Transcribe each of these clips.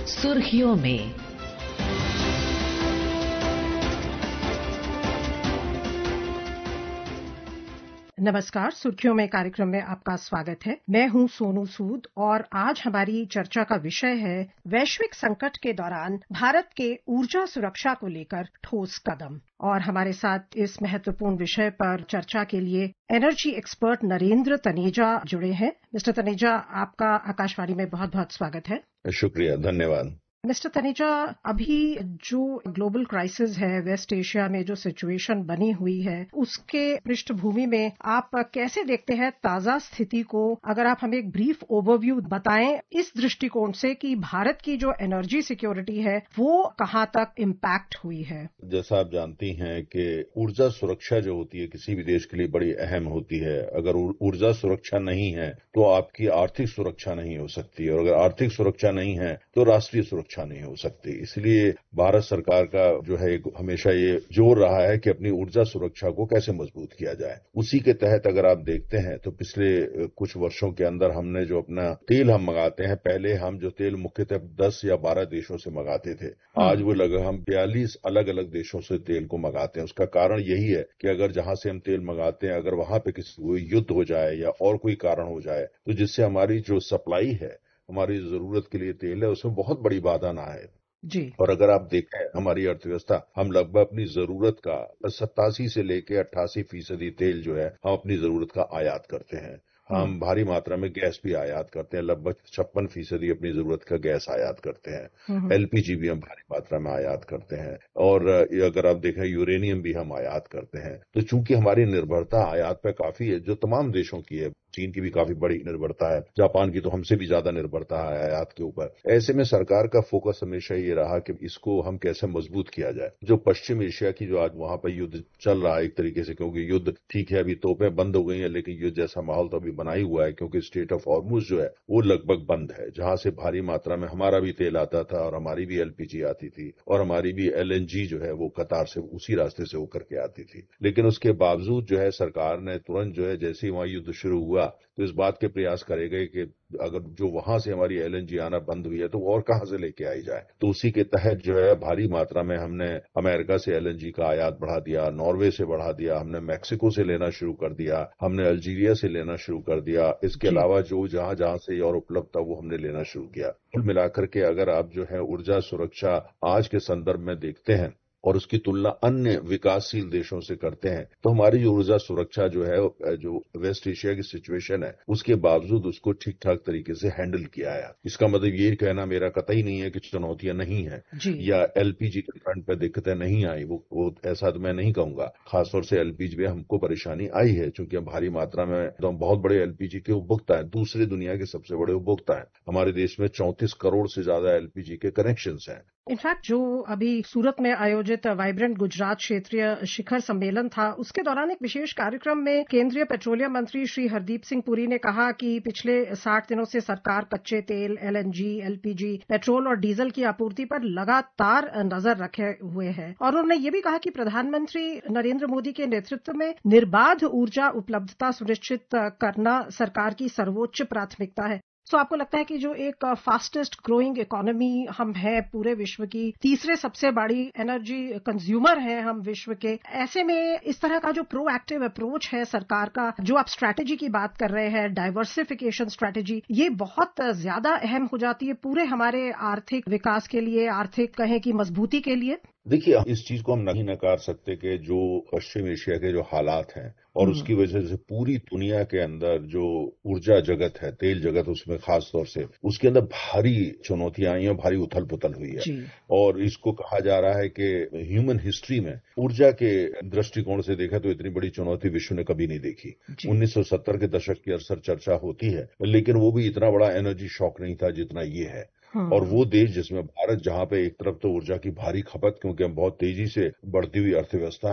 सुर्खियों में। नमस्कार, सुर्खियों में कार्यक्रम में आपका स्वागत है। मैं हूं सोनू सूद और आज हमारी चर्चा का विषय है वैश्विक संकट के दौरान भारत के ऊर्जा सुरक्षा को लेकर ठोस कदम। और हमारे साथ इस महत्वपूर्ण विषय पर चर्चा के लिए एनर्जी एक्सपर्ट नरेंद्र तनेजा जुड़े हैं। मिस्टर तनेजा, आपका आकाशवाणी में बहुत बहुत स्वागत है। शुक्रिया, धन्यवाद। मिस्टर तनेजा, अभी जो ग्लोबल क्राइसिस है, वेस्ट एशिया में जो सिचुएशन बनी हुई है, उसके पृष्ठभूमि में आप कैसे देखते हैं ताजा स्थिति को? अगर आप हमें एक ब्रीफ ओवरव्यू बताएं इस दृष्टिकोण से कि भारत की जो एनर्जी सिक्योरिटी है वो कहां तक इम्पैक्ट हुई है। जैसा आप जानती हैं कि ऊर्जा सुरक्षा जो होती है किसी भी देश के लिए बड़ी अहम होती है। अगर ऊर्जा सुरक्षा नहीं है तो आपकी आर्थिक सुरक्षा नहीं हो सकती, और अगर आर्थिक सुरक्षा नहीं है तो राष्ट्रीय सुरक्षा नहीं हो सकती। इसलिए भारत सरकार का जो है हमेशा ये जोर रहा है कि अपनी ऊर्जा सुरक्षा को कैसे मजबूत किया जाए। उसी के तहत अगर आप देखते हैं तो पिछले कुछ वर्षों के अंदर हमने जो अपना तेल हम मंगाते हैं, पहले हम जो तेल मुख्यतः 10 या 12 देशों से मंगाते थे, आज वो लगभग हम 42 अलग अलग देशों से तेल को मंगाते हैं। उसका कारण यही है कि अगर जहां से हम तेल मंगाते हैं, अगर वहां पे कोई युद्ध हो जाए या और कोई कारण हो जाए तो जिससे हमारी जो सप्लाई है, हमारी जरूरत के लिए तेल है, उसमें बहुत बड़ी बाधा ना आए जी। और अगर आप देखें हमारी अर्थव्यवस्था, हम लगभग अपनी जरूरत का 87 से लेकर 88% तेल जो है हम अपनी जरूरत का आयात करते हैं। हम भारी मात्रा में गैस भी आयात करते हैं, लगभग 56% अपनी जरूरत का गैस आयात करते हैं। एलपीजी भी हम भारी मात्रा में आयात करते हैं, और अगर आप देखें यूरेनियम भी हम आयात करते हैं। तो चूंकि हमारी निर्भरता आयात पे काफी है, जो तमाम देशों की है, चीन की भी काफी बड़ी निर्भरता है, जापान की तो हमसे भी ज्यादा निर्भरता है आयात के ऊपर। ऐसे में सरकार का फोकस हमेशा ये रहा कि इसको हम कैसे मजबूत किया जाए। जो पश्चिम एशिया की जो आज वहां पर युद्ध चल रहा है एक तरीके से, क्योंकि युद्ध ठीक है अभी तोपें बंद हो गई हैं, लेकिन युद्ध जैसा माहौल तो अभी बना ही हुआ है, क्योंकि स्टेट ऑफ हॉर्मुज जो है वो लगभग बंद है, जहां से भारी मात्रा में हमारा भी तेल आता था और हमारी भी एलपीजी आती थी और हमारी भी एलएनजी जो है वो कतार से उसी रास्ते से होकर के आती थी। लेकिन उसके बावजूद जो है सरकार ने तुरंत जो है जैसे ही वहां युद्ध शुरू हुआ तो इस बात के प्रयास करे गए कि अगर जो वहां से हमारी एलएनजी आना बंद हुई है तो और कहां से लेके आई जाए। तो उसी के तहत जो है भारी मात्रा में हमने अमेरिका से एलएनजी का आयात बढ़ा दिया, नॉर्वे से बढ़ा दिया, हमने मैक्सिको से लेना शुरू कर दिया, हमने अल्जीरिया से लेना शुरू कर दिया। इसके अलावा जो जहां जहां से और उपलब्ध था वो हमने लेना शुरू किया। कुल मिलाकर के अगर आप जो है ऊर्जा सुरक्षा आज के संदर्भ में देखते हैं और उसकी तुलना अन्य विकासशील देशों से करते हैं तो हमारी जो ऊर्जा सुरक्षा जो है, जो वेस्ट एशिया की सिचुएशन है, उसके बावजूद उसको ठीक ठाक तरीके से हैंडल किया है। इसका मतलब ये कहना मेरा कतई नहीं है कि चुनौतियां नहीं है या एलपीजी के फ्रंट पे दिक्कतें नहीं आई, वो ऐसा तो मैं नहीं कहूंगा। खासतौर से एलपीजी में हमको परेशानी आई है, क्योंकि हम भारी मात्रा में तो हम बहुत बड़े एलपीजी के उपभोक्ता है, दूसरी दुनिया के सबसे बड़े उपभोक्ता है। हमारे देश में 34 करोड़ से ज्यादा एलपीजी के कनेक्शन हैं। इनफैक्ट जो अभी सूरत में आयोजित वाइब्रेंट गुजरात क्षेत्रीय शिखर सम्मेलन था, उसके दौरान एक विशेष कार्यक्रम में केंद्रीय पेट्रोलियम मंत्री श्री हरदीप सिंह पुरी ने कहा कि पिछले 60 दिनों से सरकार कच्चे तेल, एलएनजी, एलपीजी, पेट्रोल और डीजल की आपूर्ति पर लगातार नजर रखे हुए है। और उन्होंने ये भी कहा कि प्रधानमंत्री नरेंद्र मोदी के नेतृत्व में निर्बाध ऊर्जा उपलब्धता सुनिश्चित करना सरकार की सर्वोच्च प्राथमिकता है। तो आपको लगता है कि जो एक फास्टेस्ट ग्रोइंग इकोनॉमी हम है पूरे विश्व की, तीसरे सबसे बड़ी एनर्जी कंज्यूमर है हम विश्व के, ऐसे में इस तरह का जो प्रोएक्टिव अप्रोच है सरकार का, जो आप स्ट्रैटेजी की बात कर रहे हैं, डाइवर्सिफिकेशन स्ट्रैटेजी, ये बहुत ज्यादा अहम हो जाती है पूरे हमारे आर्थिक विकास के लिए, आर्थिक कहें कि मजबूती के लिए। देखिए, इस चीज को हम नहीं नकार सकते कि जो पश्चिम एशिया के जो हालात हैं और उसकी वजह से पूरी दुनिया के अंदर जो ऊर्जा जगत है, तेल जगत उसमें खास तौर से, उसके अंदर भारी चुनौतियां आई हैं, भारी उथल पुथल हुई है। और इसको कहा जा रहा है कि ह्यूमन हिस्ट्री में ऊर्जा के दृष्टिकोण से देखा तो इतनी बड़ी चुनौती विश्व ने कभी नहीं देखी। 1970 के दशक की अक्सर चर्चा होती है, लेकिन वो भी इतना बड़ा एनर्जी शॉक नहीं था जितना ये है। और वो देश जिसमें भारत, जहां पे एक तरफ तो ऊर्जा की भारी खपत, क्योंकि हम बहुत तेजी से बढ़ती हुई अर्थव्यवस्था है,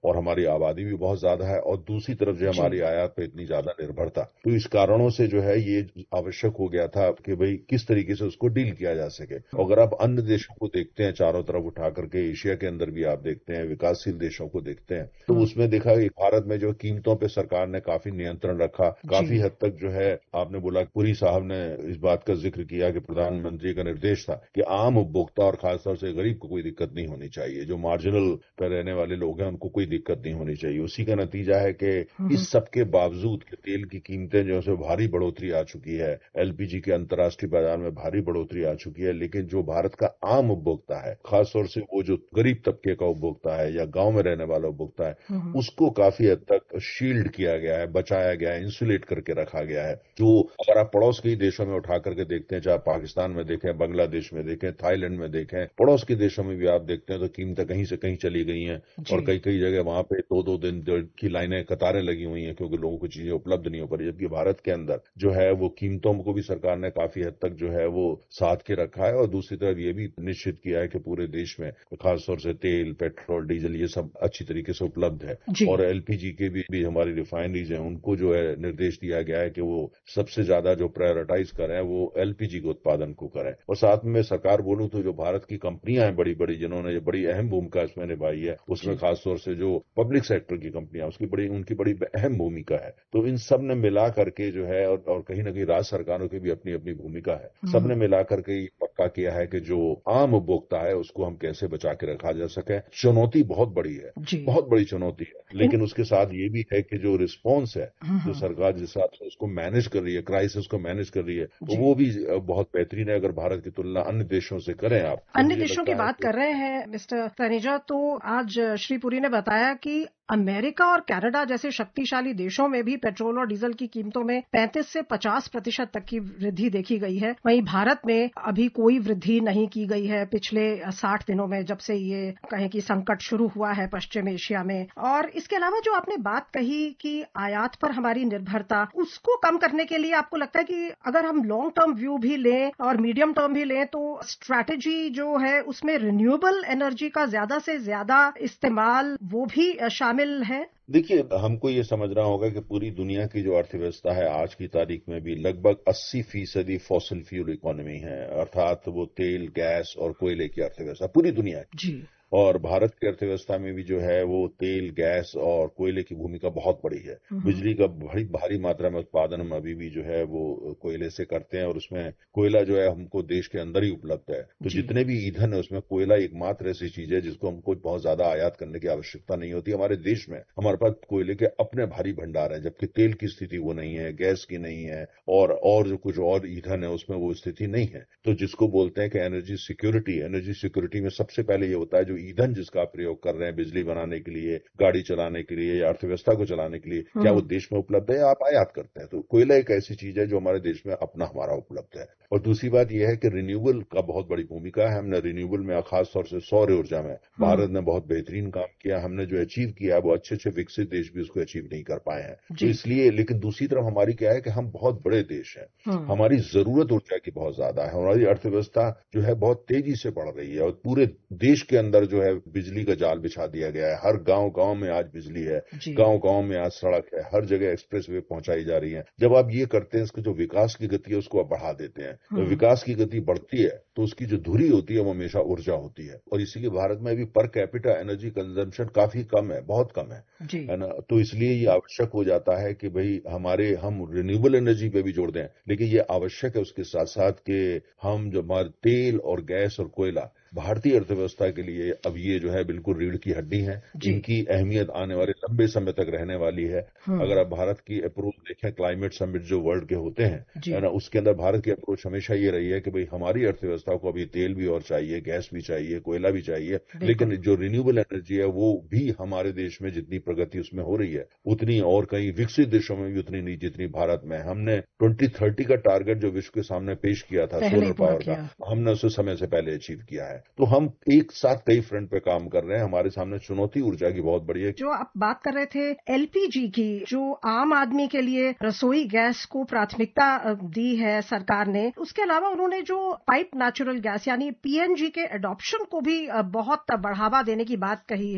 और हमारी आबादी भी बहुत ज्यादा है, और दूसरी तरफ जो हमारी आयात पे इतनी ज्यादा निर्भरता, तो इस कारणों से जो है ये आवश्यक हो गया था कि भाई किस तरीके से उसको डील किया जा सके। अगर आप अन्य देशों को देखते हैं चारों तरफ उठा करके, एशिया के अंदर भी आप देखते हैं, विकासशील देशों को देखते हैं, तो उसमें देखा कि भारत में जो कीमतों पर सरकार ने काफी नियंत्रण रखा। काफी हद तक जो है, आपने बोला, पुरी साहब ने इस बात का जिक्र किया कि प्रधानमंत्री का निर्देश था कि आम उपभोक्ता और खासतौर से गरीब को कोई दिक्कत नहीं होनी चाहिए, जो मार्जिनल पर रहने वाले लोग हैं उनको कोई दिक्कत नहीं होनी चाहिए। उसी का नतीजा है कि इस सब के बावजूद कि तेल की कीमतें जो है भारी बढ़ोतरी आ चुकी है, एलपीजी के अंतर्राष्ट्रीय बाजार में भारी बढ़ोतरी आ चुकी है, लेकिन जो भारत का आम उपभोक्ता है, खासतौर से वो जो गरीब तबके का उपभोक्ता है या गांव में रहने वाला उपभोक्ता है, उसको काफी हद तक शील्ड किया गया है, बचाया गया है, इंसुलेट करके रखा गया है। जो अगर आप पड़ोस के देशों में उठा करके देखते हैं, चाहे पाकिस्तान में देखें, बांग्लादेश में देखें, थाईलैंड में देखें, पड़ोस के देशों में भी आप देखते हैं तो कीमतें कहीं से कहीं चली गई हैं, और कई कई जगह वहां पे 2-2 दिन की लाइनें, कतारें लगी हुई हैं, क्योंकि लोगों को चीजें उपलब्ध नहीं हो पा रही। जबकि भारत के अंदर जो है वो कीमतों को भी सरकार ने काफी हद तक जो है वो साध के रखा है, और दूसरी तरफ ये भी निश्चित किया है कि पूरे देश में खासतौर से तेल, पेट्रोल, डीजल ये सब अच्छी तरीके से उपलब्ध है। और एलपीजी के भी हमारी रिफाइनरीज हैं, उनको जो है निर्देश दिया गया है कि वो सबसे ज्यादा जो प्रायोरिटाइज करें वो एलपीजी के उत्पादन को करें। और साथ में सरकार बोलूं तो जो भारत की कंपनियां हैं बड़ी बड़ी, जिन्होंने बड़ी अहम भूमिका इसमें निभाई है, उसमें खासतौर से जो पब्लिक सेक्टर की कंपनियां, उनकी बड़ी अहम भूमिका है। तो इन सब ने मिला करके जो है, और कहीं ना कहीं राज्य सरकारों की भी अपनी अपनी भूमिका है, सबने मिला करके ये पक्का किया है कि जो आम उपभोक्ता है उसको हम कैसे बचा के रखा जा सके। चुनौती बहुत बड़ी है, बहुत बड़ी चुनौती है, लेकिन उसके साथ ये भी है कि जो रिस्पॉन्स है, जो सरकार जिस हिसाब से उसको मैनेज कर रही है, क्राइसिस को मैनेज कर रही है, वो भी बहुत बेहतरीन है। अगर भारत की तुलना अन्य देशों से करें आप, अन्य देशों की बात कर रहे हैं मिस्टर तनेजा, तो आज श्री पुरी ने बताया कि अमेरिका और कनाडा जैसे शक्तिशाली देशों में भी पेट्रोल और डीजल की कीमतों में 35 से 50% तक की वृद्धि देखी गई है। वहीं भारत में अभी कोई वृद्धि नहीं की गई है पिछले 60 दिनों में, जब से ये कहें कि संकट शुरू हुआ है पश्चिम एशिया में। और इसके अलावा जो आपने बात कही कि आयात पर हमारी निर्भरता, उसको कम करने के लिए आपको लगता है कि अगर हम लॉन्ग टर्म व्यू भी लें और मीडियम टर्म भी लें, तो स्ट्रैटेजी जो है उसमें रिन्यूएबल एनर्जी का ज्यादा से ज्यादा इस्तेमाल वो भी शामिल है? देखिए, हमको ये समझना होगा कि पूरी दुनिया की जो अर्थव्यवस्था है आज की तारीख में भी लगभग 80% फॉसिल फ्यूल इकोनॉमी है, अर्थात वो तेल, गैस और कोयले की अर्थव्यवस्था पूरी दुनिया की। और भारत की अर्थव्यवस्था में भी जो है वो तेल, गैस और कोयले की भूमिका बहुत बड़ी है। बिजली का बड़ी भारी मात्रा में उत्पादन हम अभी भी जो है वो कोयले से करते हैं, और उसमें कोयला जो है हमको देश के अंदर ही उपलब्ध है। तो जितने भी ईंधन है उसमें कोयला एकमात्र ऐसी चीज है जिसको हमको बहुत ज्यादा आयात करने की आवश्यकता नहीं होती। हमारे देश में हमारे पास कोयले के अपने भारी भंडार है, जबकि तेल की स्थिति वो नहीं है, गैस की नहीं है, और जो कुछ और ईंधन है उसमें वो स्थिति नहीं है। तो जिसको बोलते हैं कि एनर्जी सिक्योरिटी में सबसे पहले ये होता है जो ईंधन जिसका आप प्रयोग कर रहे हैं बिजली बनाने के लिए, गाड़ी चलाने के लिए या अर्थव्यवस्था को चलाने के लिए, क्या वो देश में उपलब्ध है या आप आयात करते हैं। तो कोयला एक ऐसी चीज है जो हमारे देश में अपना हमारा उपलब्ध है। और दूसरी बात यह है कि रिन्यूएबल का बहुत बड़ी भूमिका है। हमने रिन्यूएबल में खासतौर से सौर ऊर्जा में भारत ने बहुत बेहतरीन काम किया। हमने जो अचीव किया वो अच्छे विकसित देश भी उसको अचीव नहीं कर पाए हैं। तो इसलिए, लेकिन दूसरी तरफ हमारी क्या है कि हम बहुत बड़े देश हैं, हमारी जरूरत ऊर्जा की बहुत ज्यादा है, हमारी अर्थव्यवस्था जो है बहुत तेजी से बढ़ रही है, और पूरे देश के अंदर जो है बिजली का जाल बिछा दिया गया है। हर गांव में आज बिजली है, गांव में आज सड़क है, हर जगह एक्सप्रेस वे पहुंचाई जा रही है। जब आप ये करते हैं, इसको जो विकास की गति है उसको आप बढ़ा देते हैं। जब विकास की गति बढ़ती है तो उसकी जो धुरी होती है वो हमेशा ऊर्जा होती है। और इसीलिए भारत में अभी पर कैपिटा एनर्जी कंजम्पशन काफी कम है, बहुत कम है ना। तो इसलिए ये आवश्यक हो जाता है कि भाई हम रिन्यूएबल एनर्जी पे भी जोड़ दें, लेकिन ये आवश्यक है उसके साथ साथ कि हम जो हमारे तेल और गैस और कोयला भारतीय अर्थव्यवस्था के लिए अब ये जो है बिल्कुल रीढ़ की हड्डी है। इनकी अहमियत आने वाले लंबे समय तक रहने वाली है। अगर आप भारत की अप्रोच देखें, क्लाइमेट समिट जो वर्ल्ड के होते हैं, है ना, उसके अंदर भारत की अप्रोच हमेशा ये रही है कि भाई हमारी अर्थव्यवस्था को अभी तेल भी और चाहिए, गैस भी चाहिए, कोयला भी चाहिए, लेकिन जो रिन्यूएबल एनर्जी है वो भी हमारे देश में जितनी प्रगति उसमें हो रही है उतनी और कई विकसित देशों में भी उतनी नहीं जितनी भारत में। हमने 2030 का टारगेट जो विश्व के सामने पेश किया था सोलर पावर का, हमने उसे समय से पहले अचीव किया है। तो हम एक साथ कई फ्रंट पे काम कर रहे हैं। हमारे सामने चुनौती ऊर्जा की बहुत बड़ी है। जो आप बात कर रहे थे एलपीजी की, जो आम आदमी के लिए रसोई गैस को प्राथमिकता दी है सरकार ने, उसके अलावा उन्होंने जो पाइप नेचुरल गैस यानी पीएनजी के एडॉप्शन को भी बहुत बढ़ावा देने की बात कही है।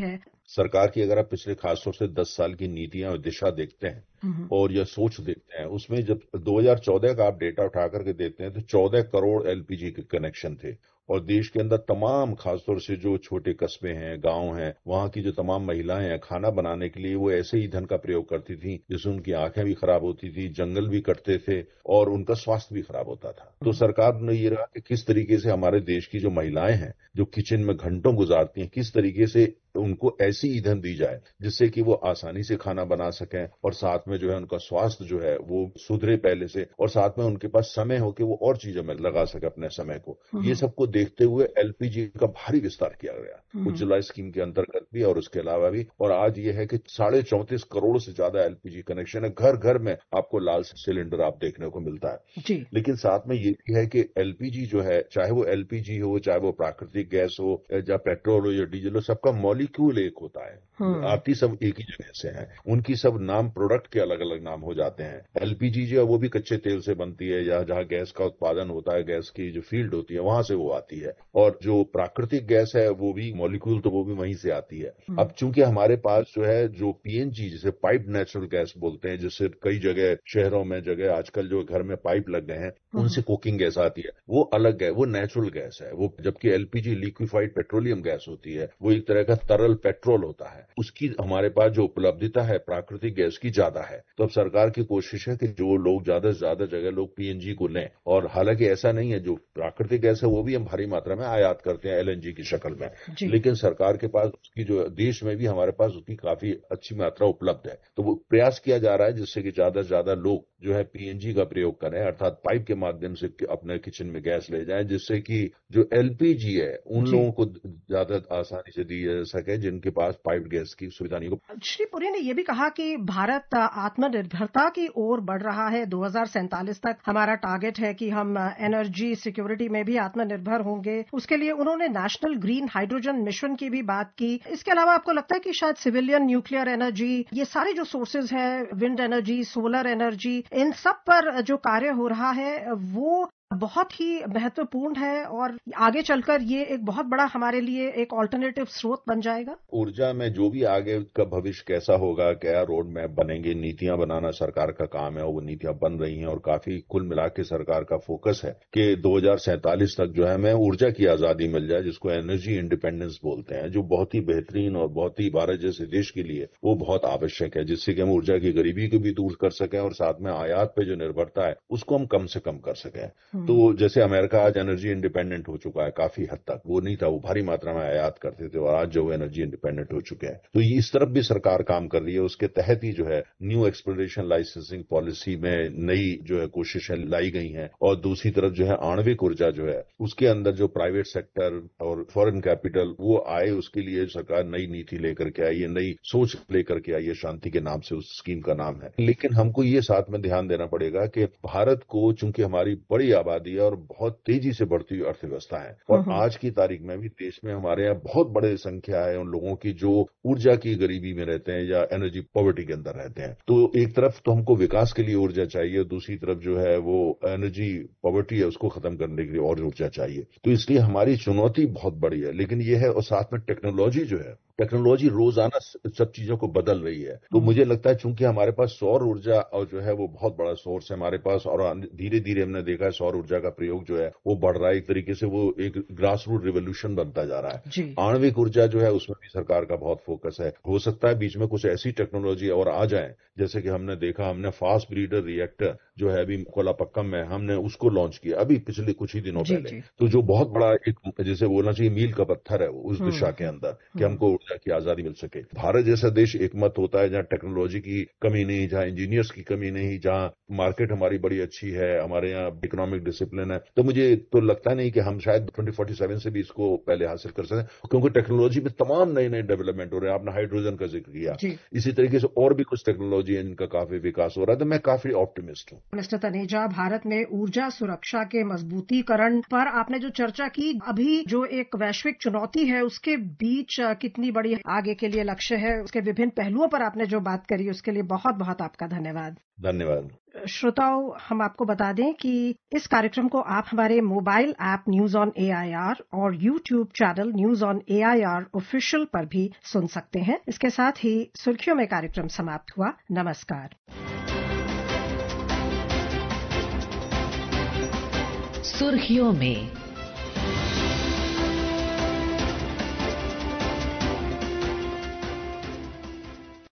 सरकार की अगर आप पिछले खासतौर से 10 साल की नीतियां और दिशा देखते हैं और या सोच देखते हैं, उसमें जब 2014 का आप डेटा उठा करके देखते हैं तो 14 करोड़ एलपीजी के कनेक्शन थे और देश के अंदर तमाम खासतौर से जो छोटे कस्बे हैं, गांव हैं, वहां की जो तमाम महिलाएं हैं, खाना बनाने के लिए वो ऐसे ईंधन का प्रयोग करती थी जिससे उनकी आंखें भी खराब होती थी, जंगल भी कटते थे और उनका स्वास्थ्य भी खराब होता था। तो सरकार ने ये रहा कि किस तरीके से हमारे देश की जो महिलाएं हैं जो किचन में घंटों गुजारती हैं, किस तरीके से उनको ऐसी ईंधन दी जाए जिससे कि वो आसानी से खाना बना सकें और साथ में जो है उनका स्वास्थ्य जो है वो सुधरे पहले से और साथ में उनके पास समय हो कि वो और चीजों में लगा सके अपने समय को। ये सबको देखते हुए एलपीजी का भारी विस्तार किया गया उज्ज्वला स्कीम के अंतर्गत भी और उसके अलावा भी। और आज ये है कि 34.5 करोड़ से ज्यादा एलपीजी कनेक्शन है, घर घर में आपको लाल सिलेंडर आप देखने को मिलता है। लेकिन साथ में ये भी है कि एलपीजी जो है, चाहे वो एलपीजी हो, चाहे वो प्राकृतिक गैस हो या पेट्रोल हो या डीजल हो, सबका मॉलिक्यूल एक होता है, आती सब एक ही जगह से है, उनकी सब नाम प्रोडक्ट के अलग अलग नाम हो जाते हैं। एलपीजी जो है वो भी कच्चे तेल से बनती है या जहां गैस का उत्पादन होता है, गैस की जो फील्ड होती है वहां से वो आती है। और जो प्राकृतिक गैस है वो भी मॉलिक्यूल तो वो भी वहीं से आती है। अब चूंकि हमारे पास जो है जो पीएनजी जिसे पाइप नेचुरल गैस बोलते हैं, जिससे कई जगह शहरों में जगह आजकल जो घर में पाइप लग गए हैं उनसे कुकिंग गैस आती है, वो अलग है, वो नेचुरल गैस है वो। जबकि एलपीजी लिक्विफाइड पेट्रोलियम गैस होती है, वो एक तरह का तरल पेट्रोल होता है, उसकी हमारे पास जो उपलब्धता है प्राकृतिक गैस की ज्यादा है। तो अब सरकार की कोशिश है कि जो लोग ज्यादा से ज्यादा जगह लोग पीएनजी को लें। और हालांकि ऐसा नहीं है, जो प्राकृतिक गैस है वो भी हम भारी मात्रा में आयात करते हैं एलएनजी की शक्ल में, लेकिन सरकार के पास उसकी जो देश में भी हमारे पास उसकी काफी अच्छी मात्रा उपलब्ध है। तो वो प्रयास किया जा रहा है जिससे कि ज्यादा से ज्यादा लोग जो है पीएनजी का प्रयोग करें, अर्थात पाइप के माध्यम से अपने किचन में गैस ले जाएं, जिससे कि जो एलपीजी है उन लोगों को ज्यादा आसानी से दी जा सके जिनके पास पाइप गैस की सुविधा नहीं हो। श्री पुरी ने यह भी कहा कि भारत आत्मनिर्भरता की ओर बढ़ रहा है। 2047 तक हमारा टारगेट है कि हम एनर्जी सिक्योरिटी में भी आत्मनिर्भर होंगे। उसके लिए उन्होंने नेशनल ग्रीन हाइड्रोजन मिशन की भी बात की। इसके अलावा आपको लगता है कि शायद सिविलियन न्यूक्लियर एनर्जी, ये सारे जो सोर्सेज हैं, विंड एनर्जी, सोलर एनर्जी, इन सब पर जो कार्य हो रहा है वो बहुत ही महत्वपूर्ण है और आगे चलकर ये एक बहुत बड़ा हमारे लिए एक ऑल्टरनेटिव स्रोत बन जाएगा। ऊर्जा में जो भी आगे का भविष्य कैसा होगा, क्या रोड मैप बनेंगे, नीतियां बनाना सरकार का काम है और वो नीतियां बन रही हैं। और काफी कुल मिला के सरकार का फोकस है कि 2047 तक जो है हमें ऊर्जा की आजादी मिल जाए, जिसको एनर्जी इंडिपेंडेंस बोलते हैं, जो बहुत ही बेहतरीन और बहुत ही भारत जैसे देश के लिए वो बहुत आवश्यक है, जिससे कि हम ऊर्जा की गरीबी को भी दूर कर सकें और साथ में आयात पे जो निर्भरता है उसको हम कम से कम कर सकें। तो जैसे अमेरिका आज एनर्जी इंडिपेंडेंट हो चुका है, काफी हद तक वो नहीं था, वो भारी मात्रा में आयात करते थे और आज जो एनर्जी इंडिपेंडेंट हो चुके हैं। तो इस तरफ भी सरकार काम कर रही है। उसके तहत ही जो है न्यू एक्सप्लोरेशन लाइसेंसिंग पॉलिसी में नई जो है कोशिशें लाई गई हैं। और दूसरी तरफ जो है आणविक ऊर्जा जो है उसके अंदर जो प्राइवेट सेक्टर और फॉरेन कैपिटल वो आए, उसके लिए सरकार नई नीति लेकर के आई है, नई सोच लेकर के आई है, शांति के नाम से उस स्कीम का नाम है। लेकिन हमको ये साथ में ध्यान देना पड़ेगा कि भारत को चूंकि हमारी बड़ी आबादी है और बहुत तेजी से बढ़ती हुई अर्थव्यवस्था है और आज की तारीख में भी देश में हमारे यहाँ बहुत बड़े संख्या है उन लोगों की जो ऊर्जा की गरीबी में रहते हैं या एनर्जी पॉवर्टी के अंदर रहते हैं। तो एक तरफ तो हमको विकास के लिए ऊर्जा चाहिए, दूसरी तरफ जो है वो एनर्जी पॉवर्टी है उसको खत्म करने के लिए और ऊर्जा चाहिए। तो इसलिए हमारी चुनौती बहुत बड़ी है, लेकिन ये है। और साथ में टेक्नोलॉजी जो है, टेक्नोलॉजी रोजाना सब चीजों को बदल रही है। तो मुझे लगता है चूंकि हमारे पास सौर ऊर्जा और जो है वो बहुत बड़ा सोर्स है हमारे पास, और धीरे धीरे हमने देखा है सौर ऊर्जा का प्रयोग जो है वो बढ़ रहा है। एक तरीके से वो एक ग्रास रूट रिवोल्यूशन बनता जा रहा है। आणविक ऊर्जा जो है उसमें भी सरकार का बहुत फोकस है। हो सकता है बीच में कुछ ऐसी टेक्नोलॉजी और आ जाए, जैसे कि हमने देखा, हमने फास्ट ब्रीडर रिएक्टर जो है अभी कोलापक्कम में हमने उसको लॉन्च किया अभी पिछले कुछ ही दिनों पहले। तो जो बहुत बड़ा एक जैसे बोलना चाहिए मील का पत्थर है वो उस दिशा के अंदर कि हमको ऊर्जा की आजादी मिल सके। भारत जैसा देश एकमत होता है जहां टेक्नोलॉजी की कमी नहीं, जहां इंजीनियर्स की कमी नहीं, जहां मार्केट हमारी बड़ी अच्छी है, हमारे यहाँ इकोनॉमिक डिसिप्लिन है। तो मुझे तो लगता नहीं कि हम शायद 2047 से भी इसको पहले हासिल कर सकें, क्योंकि टेक्नोलॉजी में तमाम नए नए डेवलपमेंट हो रहे हैं। आपने हाइड्रोजन का जिक्र किया, इसी तरीके से और भी कुछ टेक्नोलॉजी है जिनका काफी विकास हो रहा है। तो मैं काफी ऑप्टिमिस्ट हूँ। मिस्टर तनेजा, भारत में ऊर्जा सुरक्षा के मजबूतीकरण पर आपने जो चर्चा की, अभी जो एक वैश्विक चुनौती है उसके बीच कितनी बड़ी आगे के लिए लक्ष्य है, उसके विभिन्न पहलुओं पर आपने जो बात करी उसके लिए बहुत बहुत आपका धन्यवाद। धन्यवाद। श्रोताओं, हम आपको बता दें कि इस कार्यक्रम को आप हमारे mobile app news on AIR और YouTube channel news on AIR official पर भी सुन सकते हैं। इसके साथ ही सुर्खियों में कार्यक्रम समाप्त हुआ। नमस्कार। सुर्खियों में